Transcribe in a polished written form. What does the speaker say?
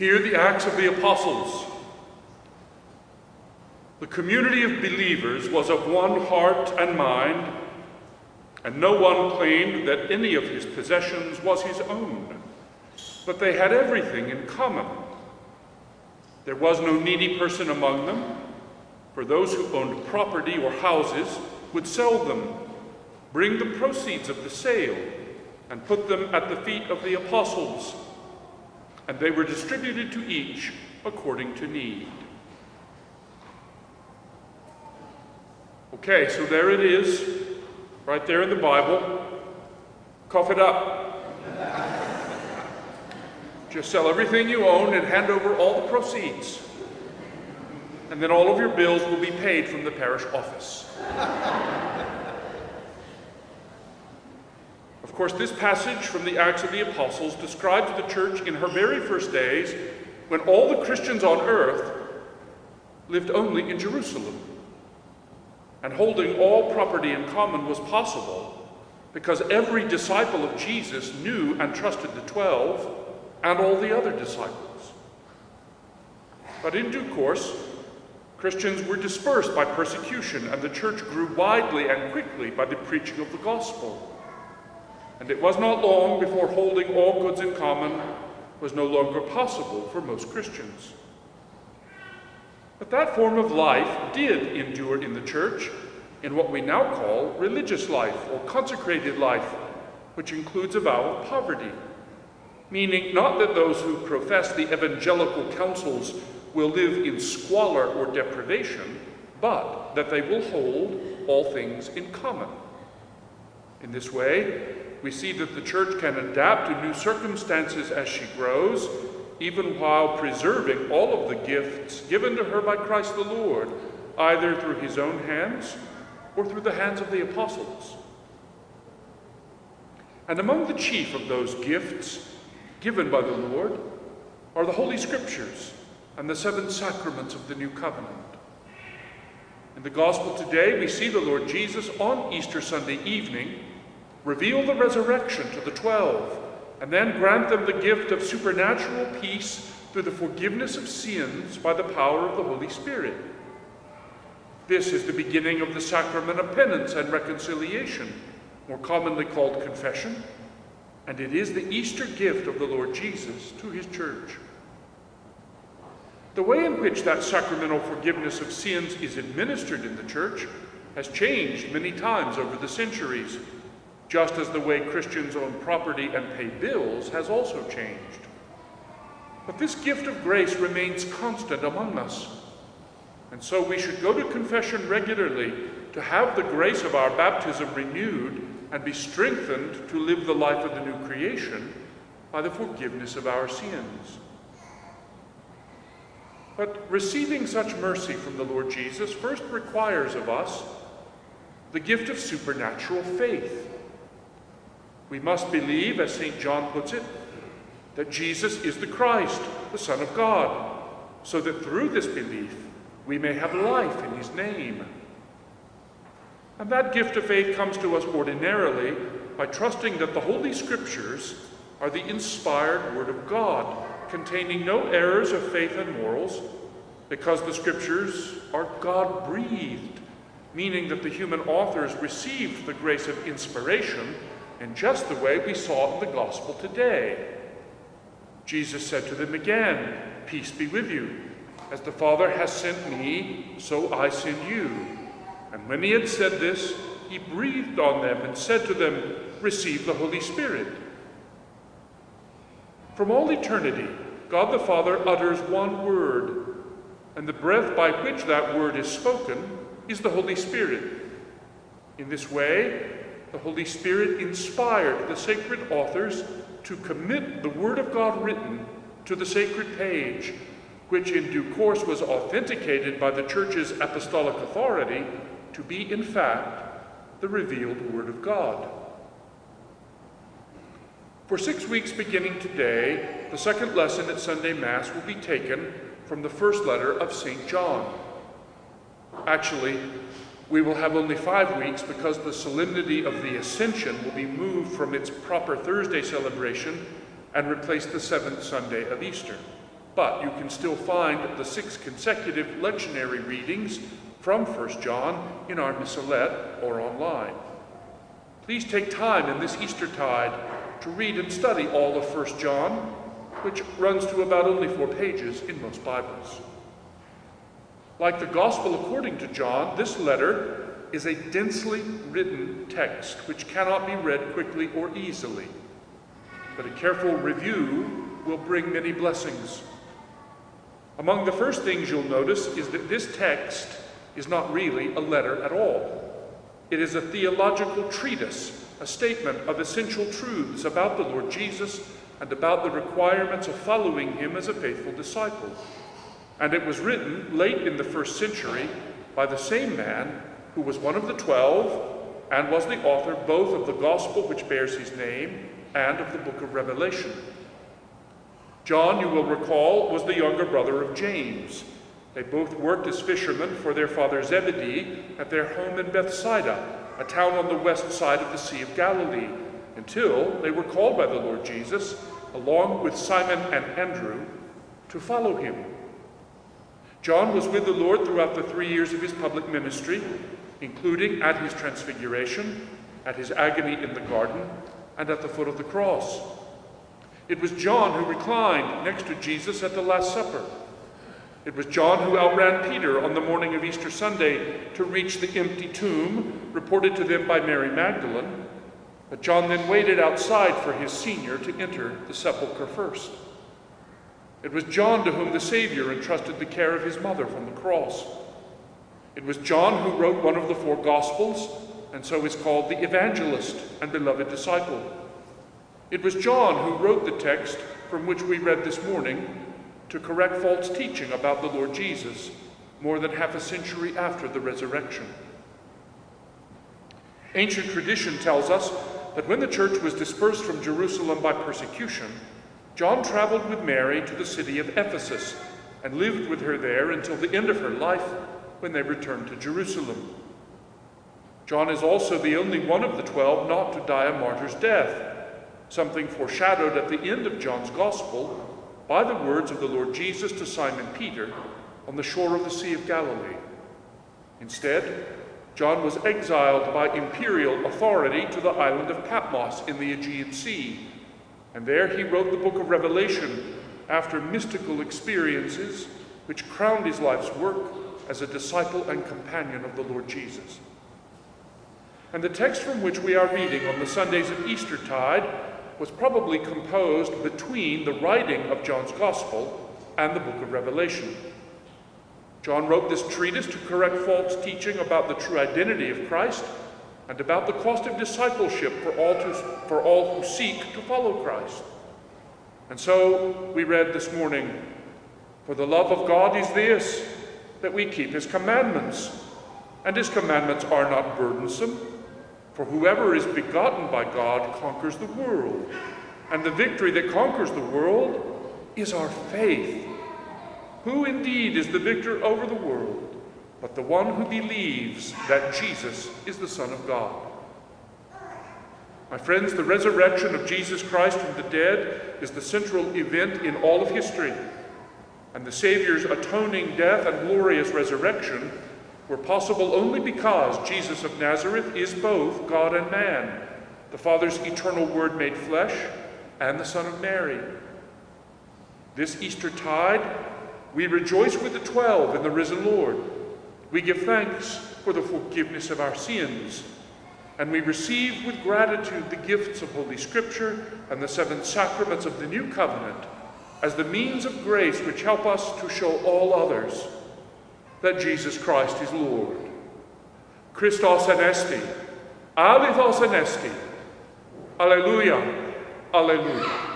Hear the Acts of the Apostles. The community of believers was of one heart and mind, and no one claimed that any of his possessions was his own, but they had everything in common. There was no needy person among them, for those who owned property or houses would sell them, bring the proceeds of the sale, and put them at the feet of the apostles, and they were distributed to each according to need. Okay, so there it is, right there in the Bible. Cough it up. Just sell everything you own and hand over all the proceeds. And then all of your bills will be paid from the parish office. Of course, this passage from the Acts of the Apostles describes the church in her very first days, when all the Christians on earth lived only in Jerusalem. And holding all property in common was possible because every disciple of Jesus knew and trusted the 12 and all the other disciples. But in due course, Christians were dispersed by persecution, and the church grew widely and quickly by the preaching of the gospel. And it was not long before holding all goods in common was no longer possible for most Christians. But that form of life did endure in the church in what we now call religious life or consecrated life, which includes a vow of poverty, meaning not that those who profess the evangelical counsels will live in squalor or deprivation, but that they will hold all things in common. In this way, we see that the church can adapt to new circumstances as she grows, even while preserving all of the gifts given to her by Christ the Lord, either through his own hands or through the hands of the apostles. And among the chief of those gifts given by the Lord are the Holy Scriptures and the 7 sacraments of the New Covenant. In the Gospel today, we see the Lord Jesus on Easter Sunday evening reveal the resurrection to the 12, and then grant them the gift of supernatural peace through the forgiveness of sins by the power of the Holy Spirit. This is the beginning of the sacrament of penance and reconciliation, more commonly called confession, and it is the Easter gift of the Lord Jesus to his church. The way in which that sacramental forgiveness of sins is administered in the church has changed many times over the centuries, just as the way Christians own property and pay bills has also changed. But this gift of grace remains constant among us. And so we should go to confession regularly to have the grace of our baptism renewed and be strengthened to live the life of the new creation by the forgiveness of our sins. But receiving such mercy from the Lord Jesus first requires of us the gift of supernatural faith. We must believe, as St. John puts it, that Jesus is the Christ, the Son of God, so that through this belief we may have life in his name. And that gift of faith comes to us ordinarily by trusting that the Holy Scriptures are the inspired Word of God, containing no errors of faith and morals, because the Scriptures are God-breathed, meaning that the human authors received the grace of inspiration in just the way we saw in the Gospel today. Jesus said to them again, "Peace be with you. As the Father has sent me, so I send you." And when he had said this, he breathed on them and said to them, "Receive the Holy Spirit." From all eternity, God the Father utters one word, and the breath by which that word is spoken is the Holy Spirit. In this way, the Holy Spirit inspired the sacred authors to commit the Word of God written to the sacred page, which in due course was authenticated by the Church's apostolic authority to be, in fact, the revealed Word of God. For 6 weeks beginning today, the second lesson at Sunday Mass will be taken from the first letter of St. John. Actually, we will have only 5 weeks because the solemnity of the Ascension will be moved from its proper Thursday celebration and replace the 7th Sunday of Easter. but you can still find the 6 consecutive lectionary readings from 1 John in our missalette or online. Please take time in this Eastertide to read and study all of 1 John, which runs to about only 4 pages in most Bibles. Like the Gospel according to John, this letter is a densely written text which cannot be read quickly or easily, but a careful review will bring many blessings. Among the first things you'll notice is that this text is not really a letter at all. It is a theological treatise, a statement of essential truths about the Lord Jesus and about the requirements of following him as a faithful disciple. And it was written late in the 1st century by the same man who was one of the 12 and was the author both of the Gospel which bears his name and of the book of Revelation. John, you will recall, was the younger brother of James. They both worked as fishermen for their father Zebedee at their home in Bethsaida, a town on the west side of the Sea of Galilee, until they were called by the Lord Jesus, along with Simon and Andrew, to follow him. John was with the Lord throughout the 3 years of his public ministry, including at his transfiguration, at his agony in the garden, and at the foot of the cross. It was John who reclined next to Jesus at the Last Supper. It was John who outran Peter on the morning of Easter Sunday to reach the empty tomb, reported to them by Mary Magdalene, but John then waited outside for his senior to enter the sepulchre first. It was John to whom the Savior entrusted the care of his mother from the cross. It was John who wrote one of the 4 Gospels, and so is called the evangelist and beloved disciple. It was John who wrote the text from which we read this morning to correct false teaching about the Lord Jesus more than half a century after the resurrection. Ancient tradition tells us that when the church was dispersed from Jerusalem by persecution, John traveled with Mary to the city of Ephesus and lived with her there until the end of her life, when they returned to Jerusalem. John is also the only one of the 12 not to die a martyr's death, something foreshadowed at the end of John's Gospel by the words of the Lord Jesus to Simon Peter on the shore of the Sea of Galilee. Instead, John was exiled by imperial authority to the island of Patmos in the Aegean Sea, and there he wrote the book of Revelation after mystical experiences which crowned his life's work as a disciple and companion of the Lord Jesus. And the text from which we are reading on the Sundays of Eastertide was probably composed between the writing of John's Gospel and the book of Revelation. John wrote this treatise to correct false teaching about the true identity of Christ and about the cost of discipleship for all who seek to follow Christ. And so we read this morning, "For the love of God is this, that we keep his commandments, and his commandments are not burdensome. For whoever is begotten by God conquers the world, and the victory that conquers the world is our faith. Who indeed is the victor over the world, but the one who believes that Jesus is the Son of God?" My friends, the resurrection of Jesus Christ from the dead is the central event in all of history, and the Savior's atoning death and glorious resurrection were possible only because Jesus of Nazareth is both God and man, the Father's eternal Word made flesh, and the Son of Mary. This Eastertide, we rejoice with the 12 in the risen Lord. We give thanks for the forgiveness of our sins, and we receive with gratitude the gifts of Holy Scripture and the 7 sacraments of the New Covenant as the means of grace which help us to show all others that Jesus Christ is Lord. Christos anesti, alithos anesti. Alleluia, alleluia.